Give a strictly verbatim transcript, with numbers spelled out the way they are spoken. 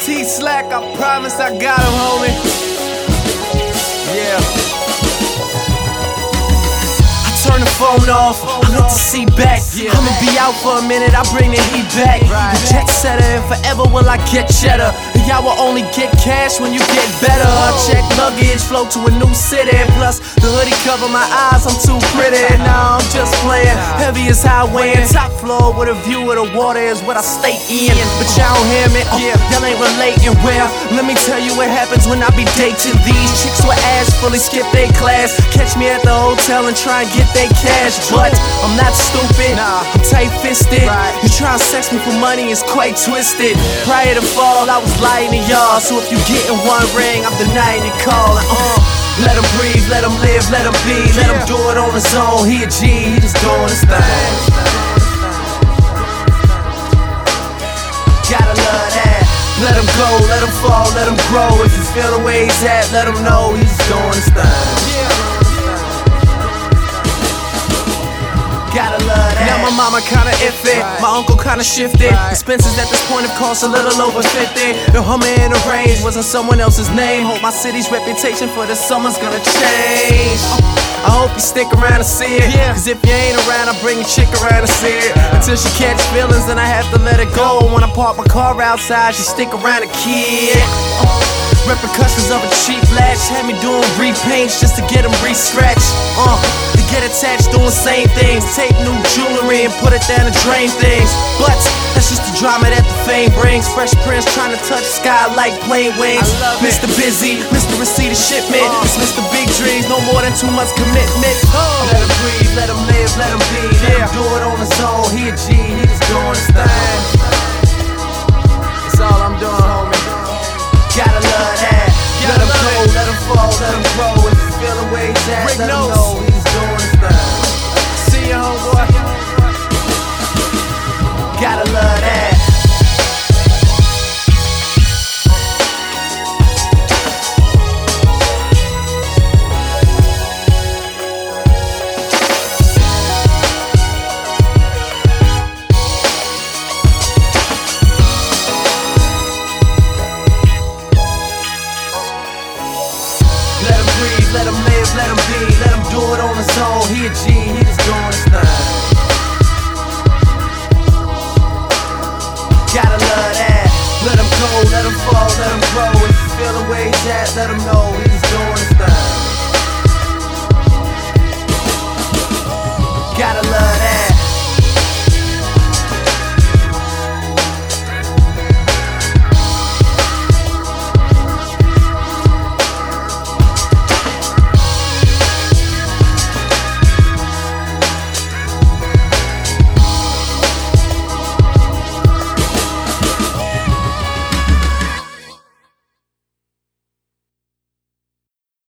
T-Slack, I promise I got him, homie. Yeah. I turn the phone off, I let the seat back. I'ma be out for a minute, I bring the heat back. The jet setter, and forever will I get cheddar. And y'all will only get cash when you get better. I check luggage, float to a new city. Plus, the hoodie cover my eyes, I'm too pretty. Now I'm just playing, heavy as highway. Top floor with a view of the water is what I stay in. But y'all don't hear me, uh, y'all ain't relating. Well, let me tell you what happens when I be dating these chicks with ass fully skip they class. Catch me at the hotel and try and get they cash. But I'm not stupid, I'm tight-fisted. You try and sex me for money, it's quite twisted. Prior to fall, I was lying to y'all. So if you getting one ring, I'm denying your call. Uh, let him breathe, let him live, let him be. Let him do it on his own, he a G, he just doing his thing. Gotta love that. Let him go, let him fall, let him grow. If you feel the way he's at, let him know he's just doing his thing. Gotta love that. Now my mama kinda iffy, my uncle kinda shifted. Expenses at this point have cost a little over fifty. The Hummer in the range wasn't someone else's name. Hope my city's reputation for the summer's gonna change. I hope you stick around to see it. Cause if you ain't around, I'll bring your chick around to see it. Until she catch feelings, then I have to let it go. And when I park my car outside, she stick around a kid. Repercussions of a cheap latch had me doing repaints just to get them re-scratched. Uh, to get attached, doing same things. Take new jewelry and put it down to drain things. But that's just the drama that the fame brings. Fresh Prince trying to touch sky like plane wings. Mister Busy, Mister Receipt of Shipment. It's Mister Big Dreams, no more than two months commitment. Let him breathe, let him live, let him be. Let him do it on his own, he a G, he just doing his thing. That's all I'm doing, homie. Gotta love that. Let him go, let him fall, let him grow. If you feel the way he's at, let him know he's doing his thing. See ya, homeboy. Gotta love that. Let him live, let him be, let him do it on his own. He a G, he just doing his thing. Gotta love that. Let him go, let him fall, let him grow. If you feel the way he's at, let him know he's